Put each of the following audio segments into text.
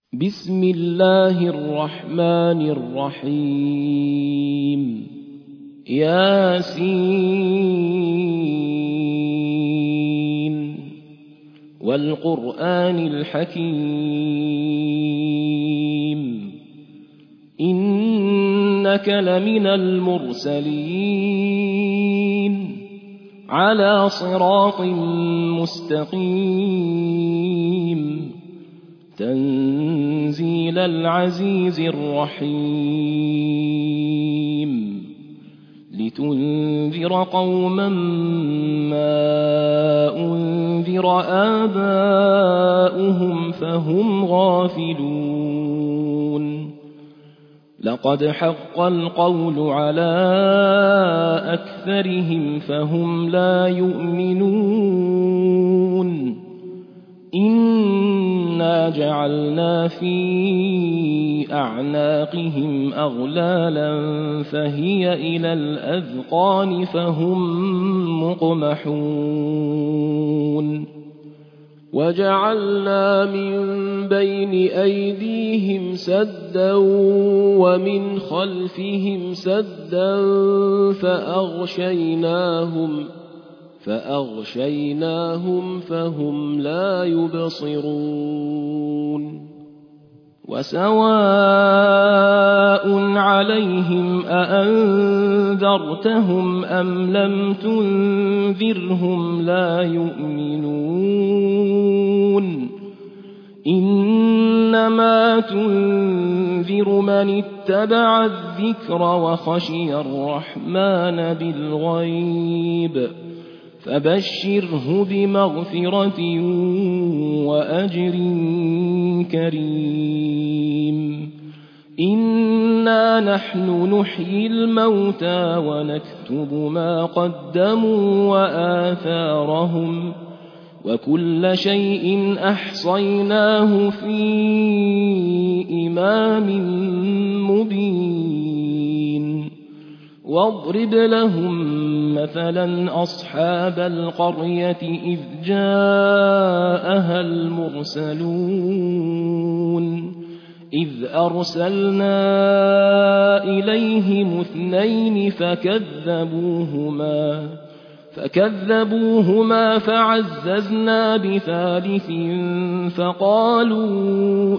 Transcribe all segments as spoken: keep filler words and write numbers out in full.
بسم الله الرحمن الرحيم ياسين والقرآن الحكيم إنك لمن المرسلين على صراط مستقيم تنزيل العزيز الرحيم لتنذر قوما ما أنذر آباؤهم فهم غافلون لقد حق القول على أكثرهم فهم لا يؤمنون إنا جعلنا في أعناقهم أغلالا فهي إلى الأذقان فهم مقمحون وجعلنا من بين أيديهم سدا ومن خلفهم سدا فأغشيناهم فأغشيناهم فهم لا يبصرون وسواء عليهم أأنذرتهم أم لم تنذرهم لا يؤمنون إنما تنذر من اتبع الذكر وخشي الرحمن بالغيب فبشره بمغفرة وأجر كريم إنا نحن نحيي الموتى ونكتب ما قدموا وآثارهم وكل شيء أحصيناه في إمام مبين واضرب لهم مثلا أصحاب القرية إذ جاءها المرسلون إذ أرسلنا إليهم اثنين فكذبوهما فكذبوهما فعززنا بثالث فقالوا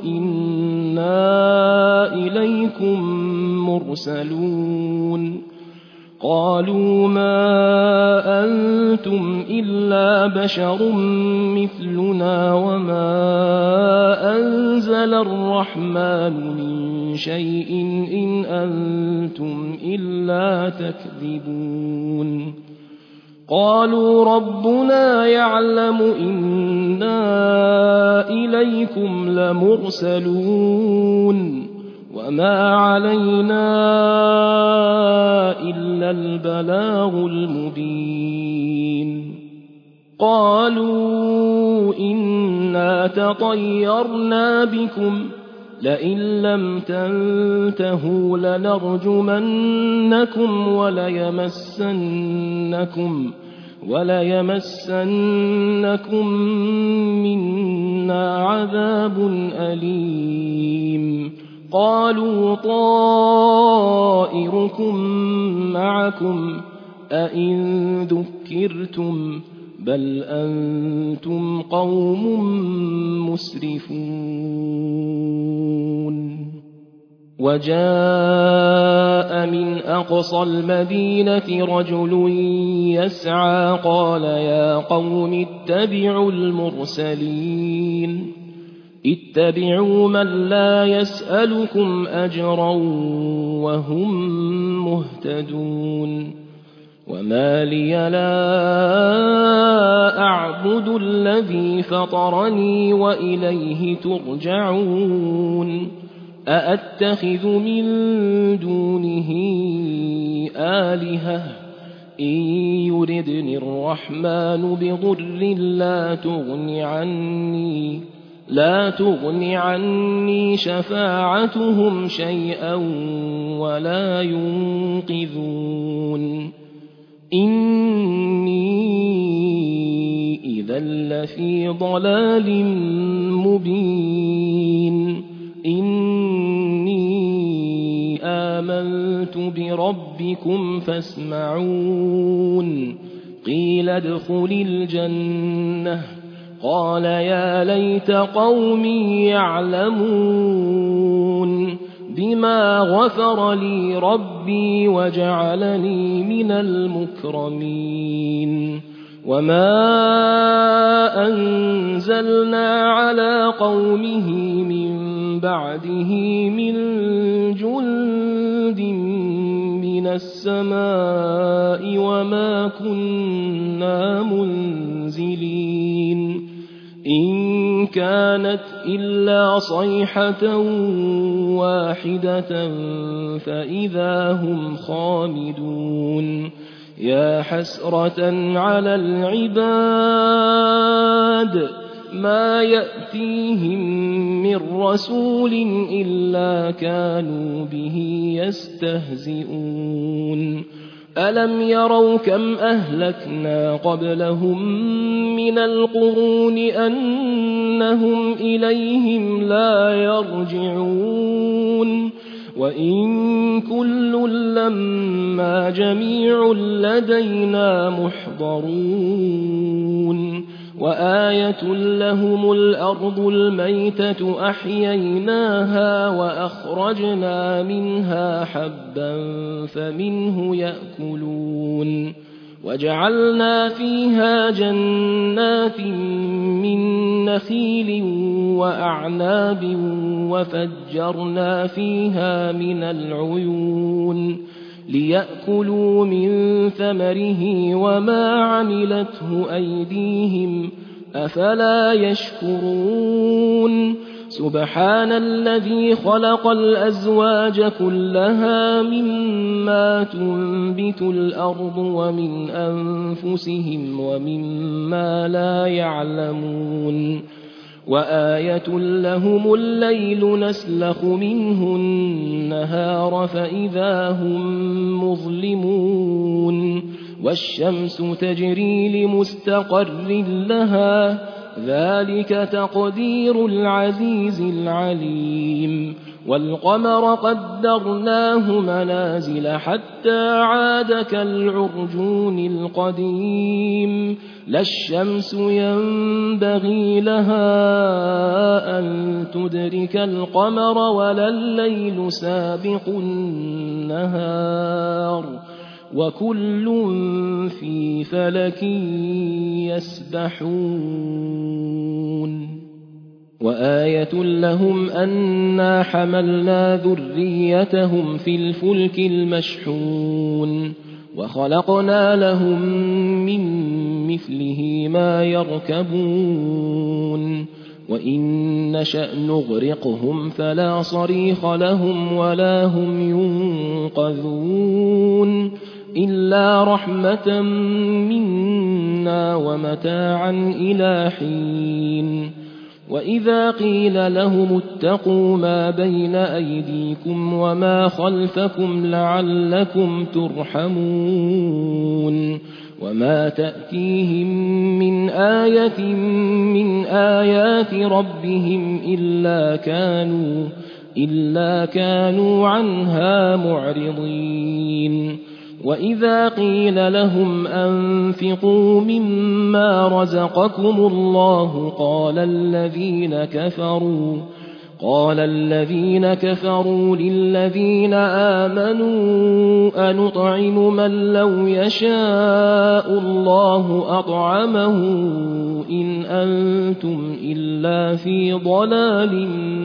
إنا إليكم مرسلون قالوا ما أنتم إلا بشر مثلنا وما أنزل الرحمن من شيء إن أنتم إلا تكذبون قالوا ربنا يعلم إنا إليكم لمرسلون وما علينا إلا البلاغ المبين قالوا إنا تطيرنا بكم لئن لم تنتهوا لنرجمنكم وليمسنكم وليمسنكم منا عذاب أليم قالوا طائركم معكم أئن ذكرتم بل أنتم قوم مسرفون وجاء من أقصى المدينة رجل يسعى قال يا قوم اتبعوا المرسلين اتبعوا من لا يسألكم أجرا وهم مهتدون وما لي لا أعبد الذي فطرني وإليه ترجعون أأتخذ من دونه آلهة إن يردني الرحمن بضر لا تغن عني لا تغن عني شفاعتهم شيئا ولا ينقذون إني إذا لفي ضلال مبين آمنت بربكم فاسمعون قيل ادخل الجنة قال يا ليت قومي يعلمون بما غفر لي ربي وجعلني من المكرمين وما أنزلنا على قومه من بعده من جند من السماء وما كنا منزلين إن كانت إلا صيحة واحدة فإذا هم خامدون يا حسرة على العباد ما يأتيهم من رسول إلا كانوا به يستهزئون ألم يروا كم أهلكنا قبلهم من القرون أنهم إليهم لا يرجعون وإن كل لما جميع لدينا محضرون وآية لهم الأرض الميتة أحييناها وأخرجنا منها حبا فمنه يأكلون وجعلنا فيها جنات من نخيل وأعناب وفجرنا فيها من العيون ليأكلوا من ثمره وما عملته أيديهم أفلا يشكرون سبحان الذي خلق الأزواج كلها مما تنبت الأرض ومن أنفسهم ومما لا يعلمون وآية لهم الليل نسلخ منه النهار فإذا هم مظلمون والشمس تجري لمستقر لها ذلك تقدير العزيز العليم والقمر قدرناه منازل حتى عاد كالعرجون القديم لا الشمس ينبغي لها أن تدرك القمر ولا الليل سابق النهار وكل في فلك يسبحون وآية لهم أنا حملنا ذريتهم في الفلك المشحون وخلقنا لهم من مثله ما يركبون وإن نشأ نغرقهم فلا صريخ لهم ولا هم ينقذون إلا رحمة منا ومتاعا إلى حين وإذا قيل لهم اتقوا ما بين أيديكم وما خلفكم لعلكم ترحمون وما تأتيهم من آية من آيات ربهم إلا كانوا, إلا كانوا عنها معرضين وإذا قيل لهم أنفقوا مما رزقكم الله قال الذين كفروا قال الذين كفروا للذين آمنوا أنطعم من لو يشاء الله أطعمه إن أنتم إلا في ضلال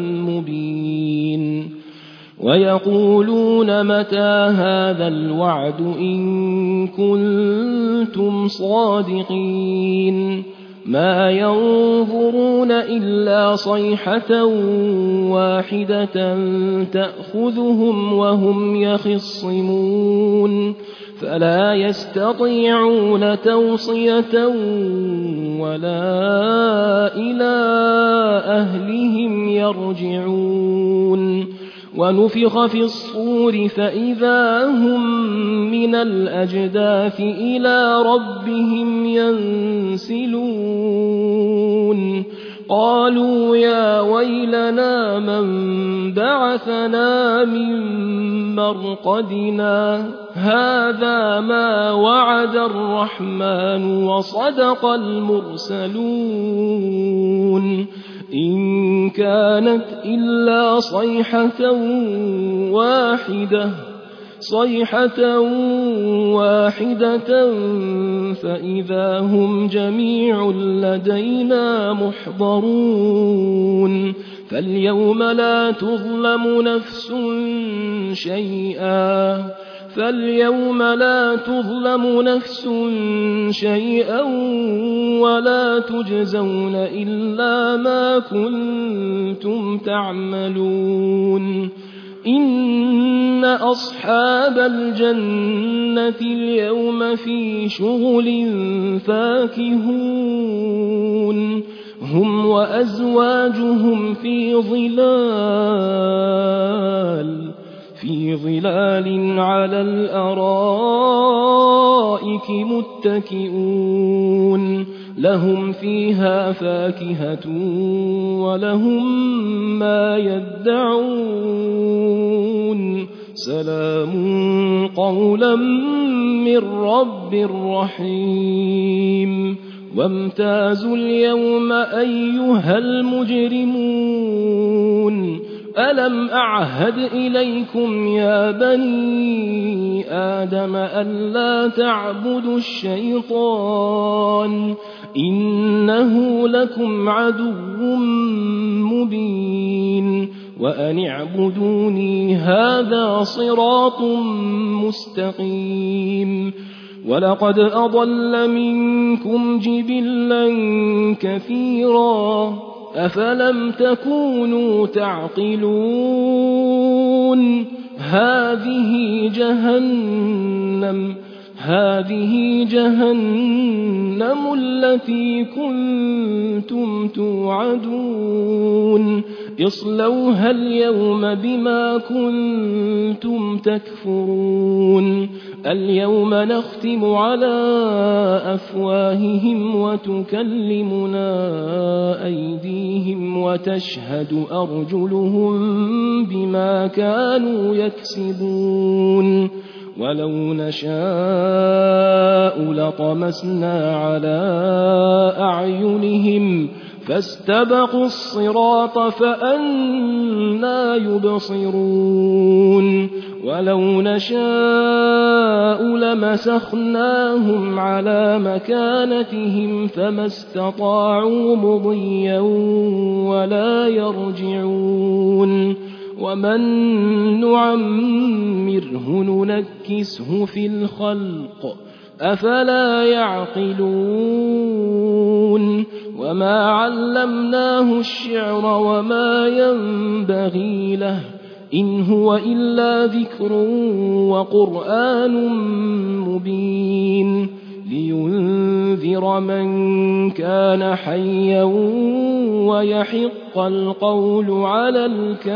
مبين ويقولون متى هذا الوعد إن كنتم صادقين ما ينظرون إلا صيحة واحدة تأخذهم وهم يخصمون فلا يستطيعون توصية ولا إلى أهلهم يرجعون ونفخ في الصور فإذا هم من الأجداث إلى ربهم ينسلون قالوا يا ويلنا من بعثنا من مرقدنا هذا ما وعد الرحمن وصدق المرسلون إن كانت إلا صيحة واحدة صيحة واحدة فإذا هم جميع لدينا محضرون فاليوم لا تظلم نفس شيئا فاليوم لا تظلم نفس شيئا ولا تجزون إلا ما كنتم تعملون إن أصحاب الجنة اليوم في شغل فاكهون هم وأزواجهم في ظلال في ظلال على الأرائك متكئون لهم فيها فاكهة ولهم ما يدعون سلام قولا من رب رحيم وامتازوا اليوم أيها المجرمون ألم أعهد إليكم يا بني آدم ألا تعبدوا الشيطان إنه لكم عدو مبين وأن اعبدوني هذا صراط مستقيم ولقد أضل منكم جبلا كثيرا أفلم تكونوا تعقلون هذه جهنم هذه جهنم التي كنتم توعدون اصلوها اليوم بما كنتم تكفرون اليوم نختم على أفواههم وتكلمنا أيديهم وتشهد أرجلهم بما كانوا يكسبون ولو نشاء لطمسنا على أعينهم فاستبقوا الصراط فأنى يبصرون ولو نشاء لمسخناهم على مكانتهم فما استطاعوا مضيا ولا يرجعون ومن نعمره ننكسه في الخلق أفلا يعقلون وما علمناه الشعر وما ينبغي له إن هو إلا ذكر وقرآن مبين لينذر من كان حيا ويحق القول على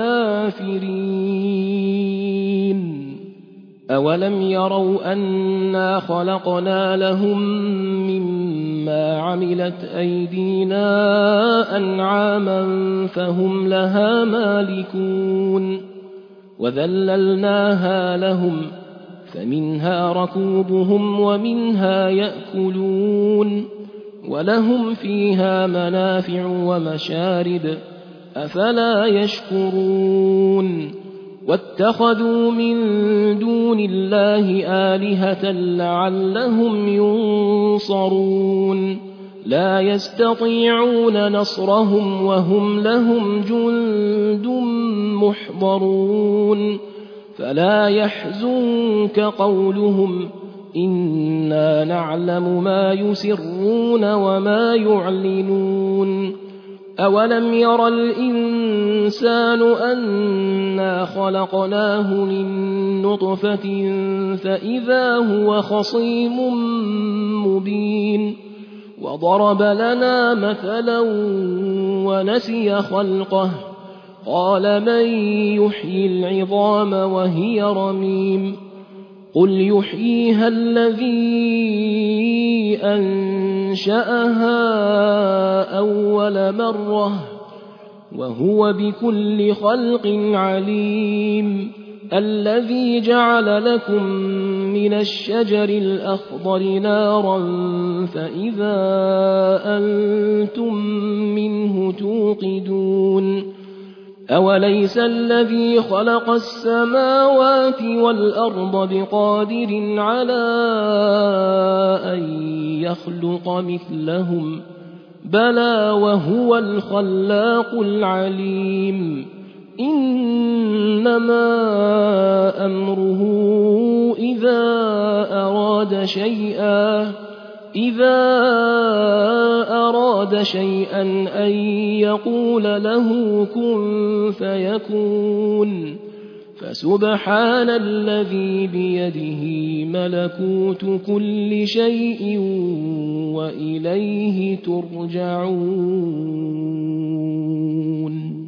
الكافرين أولم يروا أنا خلقنا لهم مما عملت أيدينا أنعاما فهم لها مالكون وذللناها لهم فمنها ركوبهم ومنها يأكلون ولهم فيها منافع ومشارب أفلا يشكرون واتخذوا من دون الله آلهة لعلهم ينصرون لا يستطيعون نصرهم وهم لهم جند محضرون فلا يحزنك قولهم إنا نعلم ما يسرون وما يعلنون أولم ير الإنسان أنا خلقناه من نطفة فإذا هو خصيم مبين وضرب لنا مثلا ونسي خلقه قال من يحيي العظام وهي رميم قل يحييها الذي أنشأها أول مرة وهو بكل خلق عليم الذي جعل لكم من الشجر الأخضر نارا فإذا أنتم منه توقدون أوليس الذي خلق السماوات والأرض بقادر على أن يخلق مثلهم بلى وهو الخلاق العليم إنما أمره إذا أراد شيئا إذا أراد شيئا أن يقول له كن فيكون فسبحان الذي بيده ملكوت كل شيء وإليه ترجعون